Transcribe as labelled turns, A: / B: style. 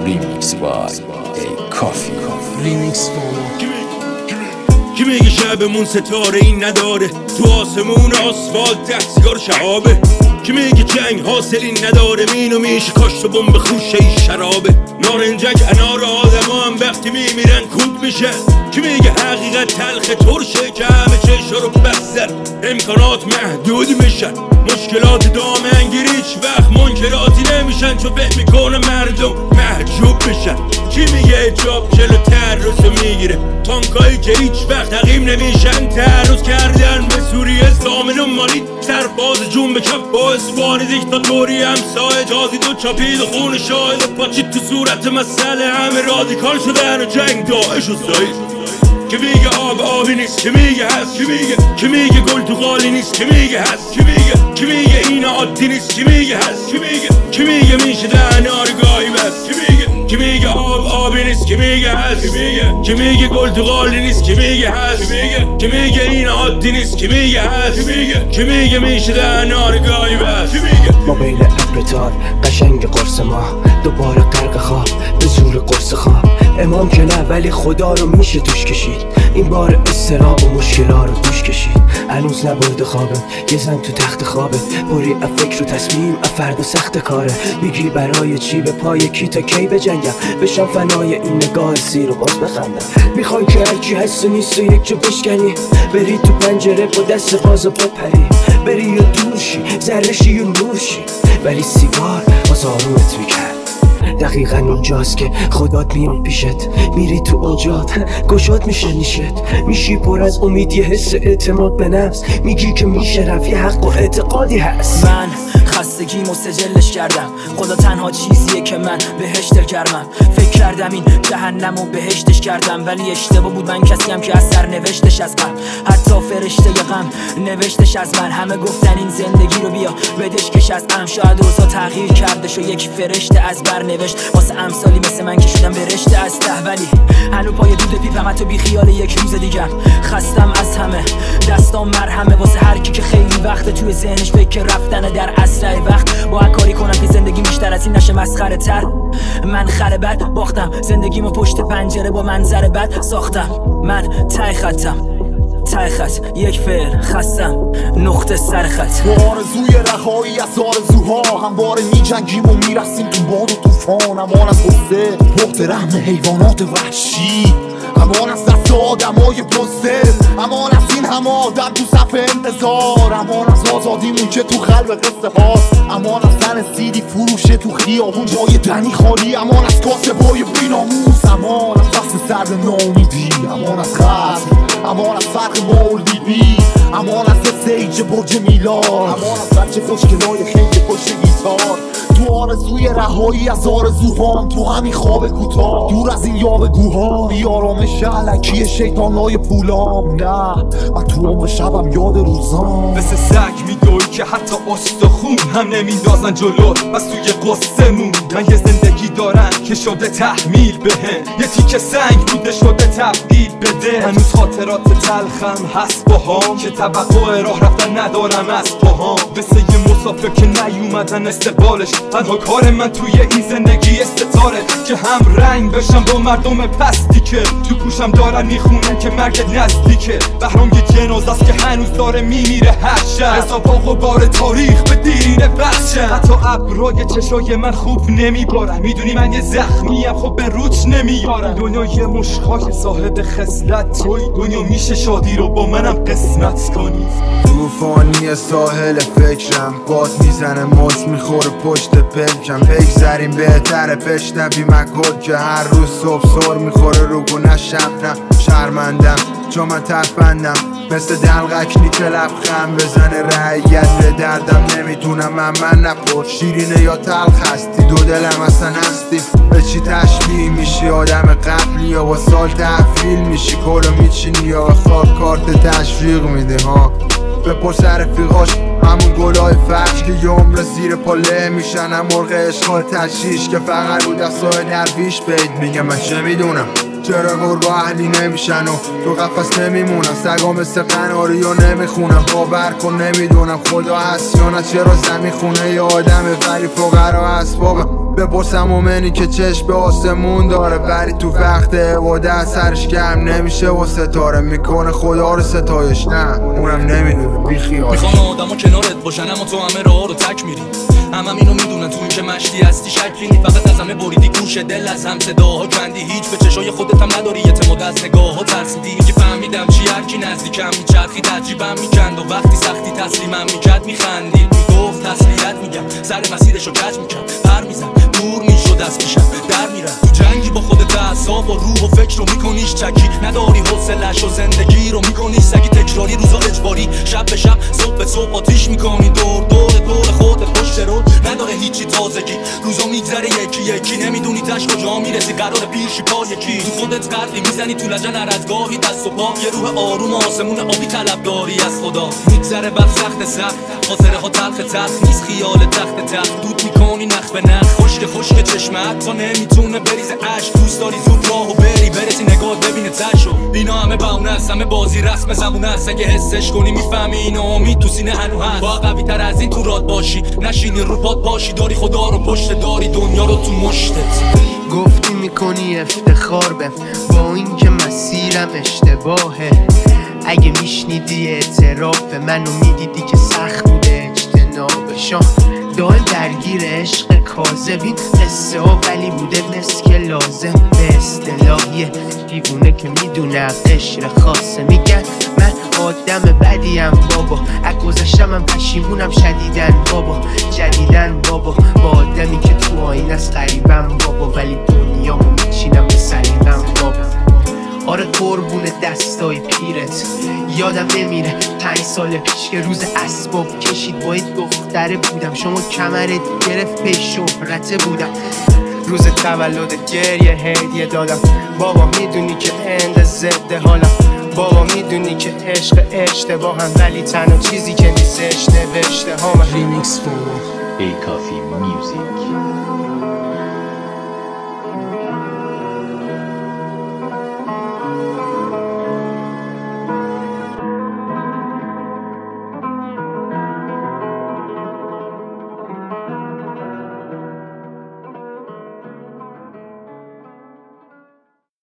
A: Remix by Coffee.
B: Remix for
C: کی میگه شبمون ستاره این نداره، تو آسمون آسفالت ده سیگار شهابه. کی میگه جنگ حاصلی نداره، مینو میشه کاشت و بمب خوشه ای شرابه. نارنجک انار آدم هم وقتی میمیرن کود میشه. کی میگه حقیقت تلخ ترشه که همه چشا رو بستن، امکانات محدود میشن، مشکلات دامنگیر هیچ وقت منکراتی نمیشن، چون فکر میکنه مردم محجوب میشن. کی میگه اجاب جلو تعرض میگیره، تانکایی که هیچ وقت حقیم نمیشن تعرض کردن به سوریه زامن و مالی، سرباز جون به کف با اسوان دیکتاتوری همسایه جازی دو چاپید و خون شاهد و پاچید تو صورت مسئله، همه رادیکال شدن و جنگ داعش و سایز. کی میگه آبی نیست، کی میگه هست، کی میگه گل تو قالی نیست، کی میگه هست، کی میگه این عادی نیست، کی میگه هست، کی میگه میشه دهنار گاهی بس، کی میگه آبی نیست، کی میگه هست، کی میگه گل تو قالی نیست، کی میگه هست، کی میگه این عادی نیست، کی میگه هست، کی میگه میشه دهنار گاهی بس.
B: ما بین ابرتار قشنگ قرص ما، دوباره غرق خواب به زور قرص خواب. امام که نه ولی خدا رو میشه توش کشید، این بار استراب و مشکلات رو دوش کشید. هنوز نبرده خوابه، یه زن تو تخت خوابه، پری فکر و تصمیم فرد و سخت کاره. میگی برای چی به پای کی تا کی بجنگم، بشم فنای این نگاه سیر و باز بخندم. میخوای که هرچی هست و نیست و یک جو بشکنی، بری تو پنجره با دست باز و بپری، بری یا دورشی زرشی یا نورشی، ولی سیگار باز آرومت میکرد. دقیقا اونجاست که خدات میاد پیشت، میری تو اوجات گشاد میشه نیشت، میشی پر از امید یه حس اعتماد به نفس، میگی که میشه رفت یه حق و اعتقادی هست.
D: من خستگی مستجلش کردم، خدا تنها چیزیه که من بهش دل کردم. فکر کردم این جهنم و بهشتش کردم، ولی اشتباه بود، من کسیم که از سر نوشتش از غم، حتی فرشته غم نوشتش از من. همه گفتن این زندگی رو بیا بدش کش از غم، شاید روزا تغییر کردش و یک فرشته از بر نوشت واسه امثالی مثل من که شدم به رشته از ته، ولی هنو پای دود پیپم حتی بی خیال یک روز دیگم. خستم از همه دستام مرهمه واسه هر کی که خیلی وقت توی ذهنش فکر رفتن در اسرع وقت. باید کاری کنم که زندگی بیشتر از این نشه مسخره تر. من خر بد باختم، زندگیمو پشت پنجره با منظر بد ساختم. من ته خط یک فعل خستم نقطه سر خط.
E: تو آرزوی رهایی از آرزوها همواره میجنگیم و میرسیم تو باد و طوفان. امان از غصه محترم حیوانات وحشی، امان از دست آدمای بزدل، امان از این همه آدم تو صف انتظار، امان از آزادیمون که تو قلب قصه هاست، امان از زن سیدی فروشه تو خیابون جای دنی خالی، امان از کاسبای بیناموس، امان از فصل سرد ناامیدی، امان از قتل، امان از فرق مولدیبی، امان از سیج برج میلاد، امان از بچه خوشگلای خیلی پشت گیتار. تو آرزوی رهایی از آرزوهام، تو همین خواب کوتاه دور از این یاوه‌گوها، بی آرامش الکی شیطانای پولام. نه من تو عمر شبم یاد روزام،
F: مثل سگ میدوی که حتی استخون هم نمیندازن جلو، بس توی قصه موندن. یه زندگی دارن که شده تحمیل بهم، یه تیکه سنگ بوده شده تبدیل بده. هنوز خاطرات تلخم هست باهام که توقع راه رفتن ندارم از پاهام، مثل یه مسافر که نیومدن استقبالش. تنها کار من توی این زندگی استتاره که هم رنگ بشم با مردم پستی که تو گوشم دارن میخونن که مرگت نزدیکه. بهرام یه جنازه است که هنوز داره میمیره هر شب، اضافه و بار تاریخ به دیرینه بخشم. حتی ابرای چشای من خوب نمیبارن، میدونی من یه زخمیم خب به روچ نمیارن. دنیا یه مشخاک صاحب خصلت توی، دنیا میشه شادی رو با منم قسمت کنی.
G: طوفانی ساحل فکرم باد میزنه موج میخوره پشت پلکم، بگذریم بهتره بشنویم اکل که هر روز صبح سر میخوره رو گونه شبنم. شرمندم چون من ترفندم مثل دلغکنی که لبخند بزنه رعیت به دردم. نمیتونم من نپرد شیرینه یا تلخ هستی، دو دلم اصلا هستی. به چی تشبیه میشی آدم قبلی یا با سال تحویل میشی، کلو میچینی یا خواب کارت تشویق میده ها. بپرس رفیقاش همون گلای فرش که یه عمر زیر پله میشن، هم مرغ عشقای تشیش که فقط رو دستای درویش بید. میگم من چه میدونم چرا گرگا اهلی نمیشن و تو قفس نمیمونن سگا مثل قناری و نمیخونن باور کن نمیدونم خدا هست یا نه چرا زمین خونه یه آدمه ولی فقرا هست بابا بپرسم مومنی که چشم به آسمون داره ولی تو وقت عبادت سرش گرم نمیشه و ستاره میکنه خدا رو ستایش نه اونم نمیدونه بیخیال
H: میخوام آدم کنارت باشن اما تو همه راه رو تک میری هم اینو میدونن تو این که مشتی هستی شکلی نی فقط از همه بریدی گوش دل از هم صداها کندی هیچ به چشای خودت هم نداری اعتماد از نگاه ها ترسیدی میگی فهمیدم چی هرکی نزدیکم میچرخی تجیبم میکند و وقتی سختی تسلیمم میکرد میخندید میگفت تسلیت میگم سر مسیرشو کج میکرد پر میزن دور میشد از پیشم در میرم تو جنگی با خودت اعصاب و روح و فکر رو میکنیش چکی نداری حوصله‌اش و زندگی رو میکنی سگی تکراری روزا اجباری شب به شب صبح به صبح آتیش میکنی دور خودت پشت رو نداره هیچی تازگی روزا میگذره یکی یکی نمیدونی تش کجا میرسی قرار پیشی پا یکی تو خودت قرقی میزنی تو لجن هرازگاهی دست و پا یه روح آروم آسمون آبی طلب داری از خدا میگذره بر سخت خاطره ها تلخ نیست خیال تخت دود میکنی نخ به نخ خشک چشمت تا نمیتونه بریز عشق دوست داری زود راهو بری برسی نگاه ببینه تشو اینا همه بهونه است همه بازی رسم زبونه است اگه حسش کنی میفهمی اینو امید تو سینه هنو هست با قوی تر از این تو راد باشی نشینی رو پات باشی داری خدا رو پشت داری دنیا رو تو مشتت
B: گفتی میکنی افتخار بهم با این که مسیرم اشتباهه اگه میشنیدی اعتراف منو میدیدی که سخت بوده اجتنابشان دائم درگیر عشق کاذبین قصه ها ولی بوده مثل که لازم به اصطلاحیه دیوونه که میدونه قشر خاصه میگن من آدم بدیم بابا از گذشتم هم پشیمونم جدیدن بابا با آدمی که تو آین از قریبم بابا ولی دنیامو میچینم به سلیبم بابا آره قربون دستای پیرت یادم نمیره 5 سال پیش که روز اسباب کشید با یه دختره بودم شما کمرت گرفت پی شهرته بودم روز تولدت گریه هدیه دادم بابا میدونی که اند ضد حالم بابا میدونی که عشق اشتباه هم ولی تنها چیزی که نیستش نوشته هامه
A: A Coffee Music